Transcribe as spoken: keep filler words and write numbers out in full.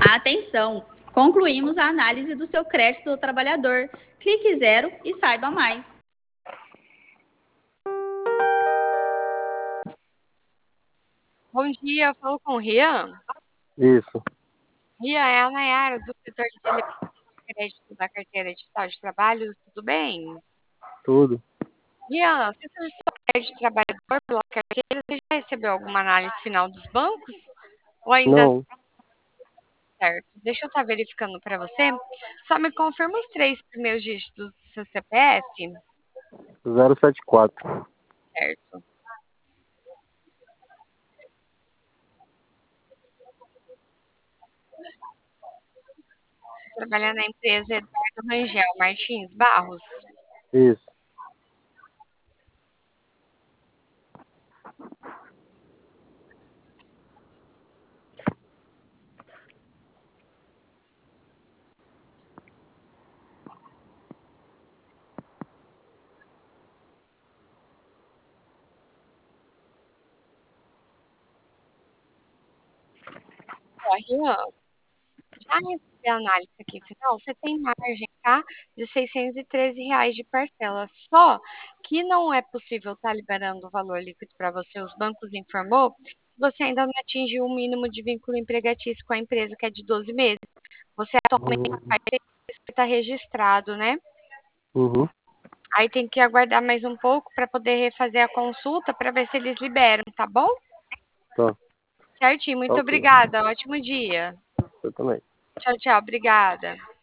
Atenção! Concluímos a análise do seu crédito do trabalhador. Clique zero e saiba mais. Bom dia, eu falo com o Rian. Isso. Rian, é a Nayara, do setor de crédito da carteira digital de trabalho, tudo bem? Tudo. Rian, você solicitou crédito de trabalhador pela carteira, você já recebeu alguma análise final dos bancos? Ou ainda Não. certo? Deixa eu estar verificando para você. Só me confirma os três primeiros dígitos do seu C P F. zero sete quatro. Certo. Trabalhar na empresa Eduardo Rangel Martins Barros. Isso. Ó, Rian, já recebi a análise aqui final, você tem margem, tá? De seiscentos e treze reais de parcela. Só que não é possível estar liberando o valor líquido para você. Os bancos informou que você ainda não atingiu o mínimo de vínculo empregatício com a empresa, que é de doze meses. Você atualmente Uhum. está registrado, né? Uhum. Aí tem que aguardar mais um pouco para poder refazer a consulta para ver se eles liberam, tá bom? Tá. Certinho, muito Ok. obrigada. Ótimo dia. Eu também. Tchau, tchau. Obrigada.